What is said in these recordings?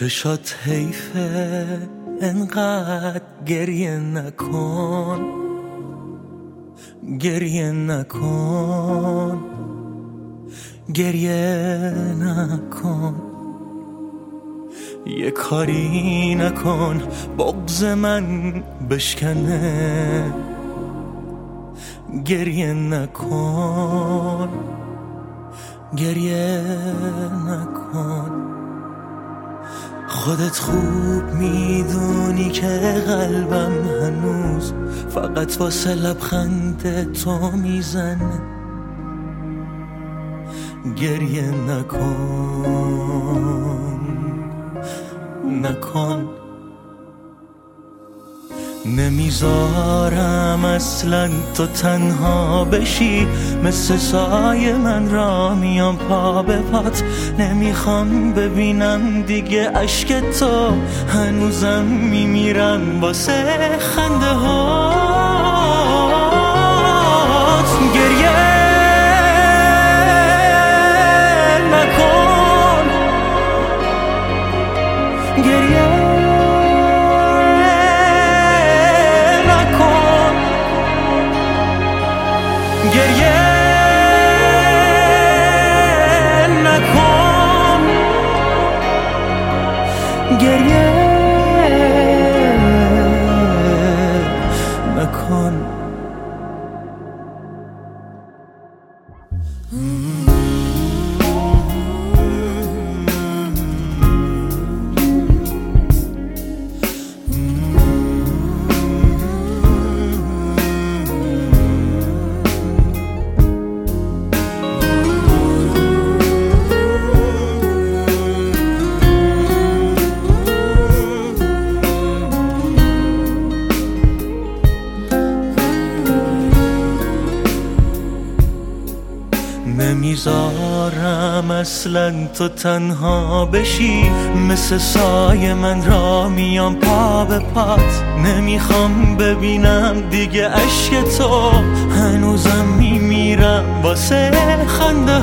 چشات حیفه انقدر گریه نکن، گریه نکن، گریه نکن. یه کاری نکن بغض من بشکنه، گریه نکن، گریه نکن. خودت خوب میدونی که قلبم هنوز فقط واسه لبخند تو میزنه، گریه نکن، نکن. نمیذارم اصلا تو تنها بشی، مثل سایه من را میام پا به پات. نمیخوام ببینم دیگه اشک تو، هنوزم میمیرم واسه خنده هات. گریه نکن، گریه گریه نکن، گریه نکن. نمیذارم اصلا تو تنها بشی، مثل سایه من را میام پا به پات. نمیخوام ببینم دیگه اشک تو، هنوزم میمیرم واسه خنده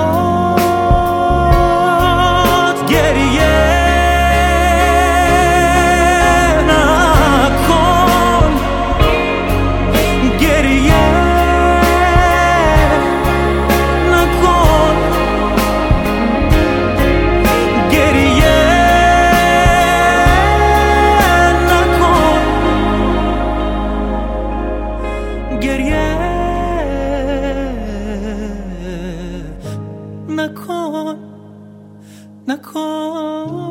هات. گریه نکن، گریه نکن، نکن.